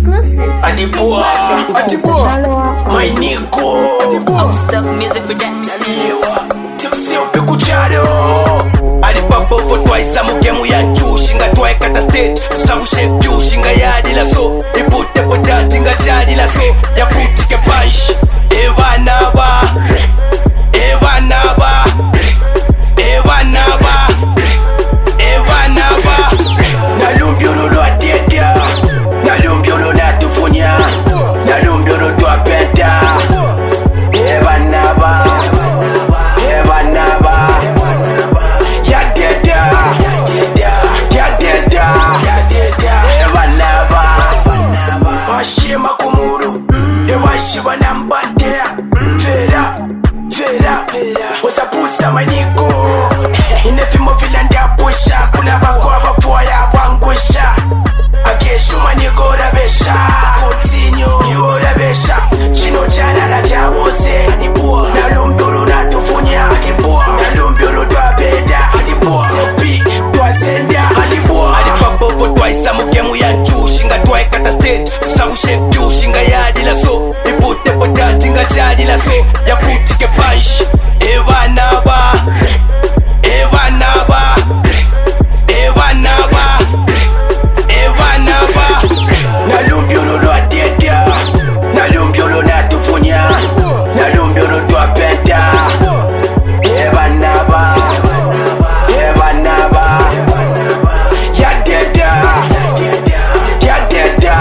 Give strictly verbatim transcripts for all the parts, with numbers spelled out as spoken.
Exclusive. Adiboa, Adiboa, my Nico. I'm stuck music production. Tipsy upe kujado. Adipapo for twice amukemu ya nchu. Shinga twae kata state. Usamu shape you. Shinga yadi la so. Ipute podati nga jadi la so. Ya putike punch. Ewa naba. Ewa naba. Ewa naba. Ewa naba. Nalumbiurulu atietia. Nalumbiurulu natufunya. Nalumbiurulu tuapeta. Ewa naba. Ewa naba. Ya deda. Ya deda. Ewa naba. Washima kumuru. Ewa shiva nambantea. Fera. Fera. Wasapusa maniko. Inefimo vila ndiapusha. Kuna bakwa bafua ya wangusha. Ageshuma niko rabesha. Continue. Niwo rabesha. Chino chana na chaboze. Nalumbiuru natufunya. Nalumbiuru tuapeda. Sepi tuasenda. Adipapo for twice amukemu ya nchu. Shinga twae kata state. Usamu shape you. Shinga yadi la so. Ipute podati nga jadi la so. Ya putike punch. Ewa naba. Ewa naba. Ewa naba. Ewa naba. Nalumbiurulu atietia. Nalumbiurulu natufunya. Nalumbiurulu tuapeta. Ewa naba. Ewa naba. Ya deda. Ya deda.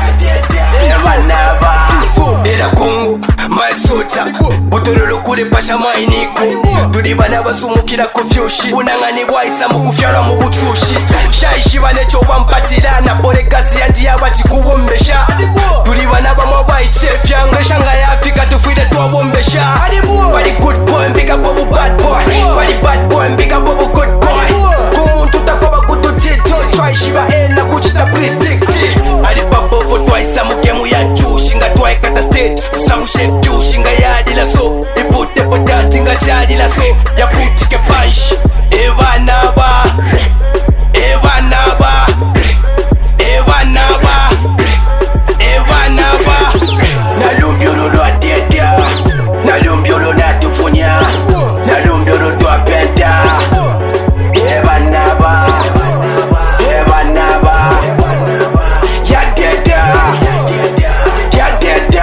Ewa naba. Era Congo, Mike Socha. Butololo kule pasha mainiko. Tuli bana basumukira kufyoshi. Unangani bwaisa mukufyala mu buchushi. Shaishi bane cho bampatira na pole kasi andi abati kubombesha. Tuli bana bamwa baichefya ngashanga ya Afrika tufide twabombesha. Bali good boy big up obu bad boy. Bali bad boy big up obu good boy. Kumuntu takoba kututito try shiba ena kuchita predict. Ali papo for twice amukemu ya nchu. Shinga twae kata state. Usamu shape you. Shinga yadi la so. Ipute podati nga jadi la so. Ya putike punch. Ewa naba. Ewa naba. Ewa naba. Ewa naba. Nalumbiurulu atietia. Nalumbiurulu natufunya. Nalumbiurulu tuapeta. Ewa naba. Ewa naba. Ya deda. Ya deda.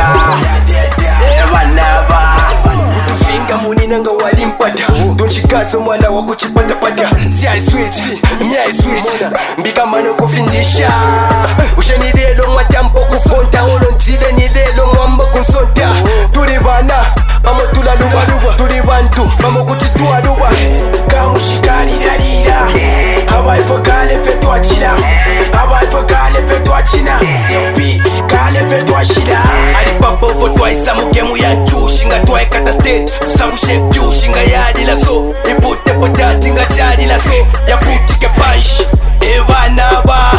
Ewa naba. Tufinga munina nga walimpata. Donchikazo mwana wakuchipata pata. Si I switch, mi I switch. Mbika mano kufindisha. Ushani lelo mwatampo kufonta. Olo ntile ni lelo mwamba kunsonta. Tuli bana, mamo tula luba. Tuli bantu, mamo kutitua luba. Kamushikari dalila. Hawaii for kale fetu achila. Hawaii for kale fetu achina. Sepi, kale fetu ashila. Adipapo for twice amukemu ya nchu. Shinga twae kata state. Usamu shape you. Shinga yadi la so. Ipute podati nga jadi la so. Ya putike punch. Ewa naba.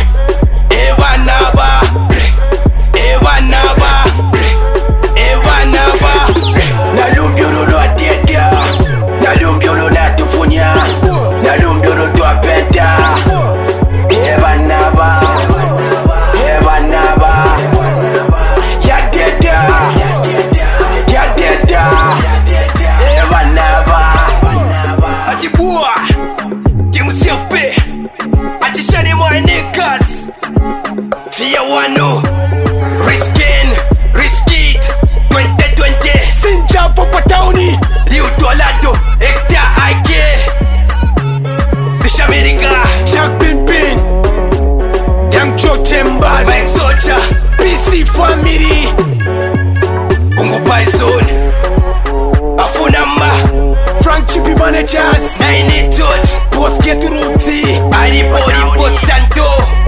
Ewa naba. Ewa naba. Ewa naba. Nalumbiurulu atietia. Nalumbiurulu natufunya. Nalumbiurulu tuapeta. Ewa naba. Ewa naba. Ya deda. Ya deda. Ewa naba. Adiboa. Timu C F P. Atishani mwa niggas. Via wano. Rich Ken. Rich Kid. twenty twenty. Sinja for Patauni. Liu Dolado. Ekta Ike. Bish America. Jack Pimpin. Young Joe Chambers. Mike Socha. P C Family. Congo Bison. Afunamba. Frank Chippy Managers. Nine Tot. Post Get Ruti. Alibody Postanto.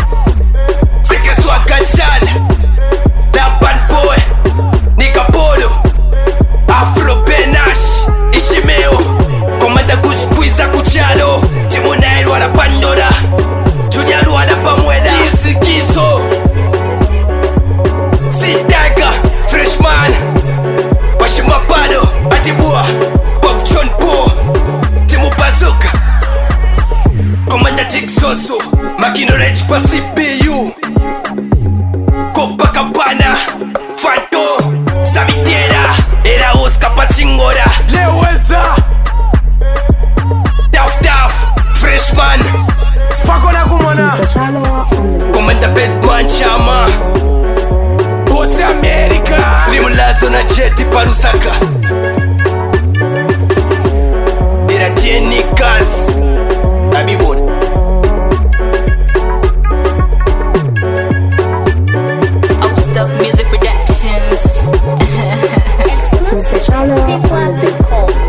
Seke Swagachan. Laban Boy. Nika Polo. Afro Benash. Ishimeo. Komanda Kushkwiza Kuchalo. Timonairu wala Pandora. Junior wala Pamwela. Kizi Kizo. Sitaga. Freshman. Washimapado. Adiboa. Bob John Po. Timu Bazooka. Komanda Tick Soso. Makino Rech pa C P U. Fishman Spako na kumona Komenda Bedman Chama Boss America Streamlazo na Jeti Parusaka Era tieni gas Abibod Outstuck Music Productions. Exclusive. Pick up the call.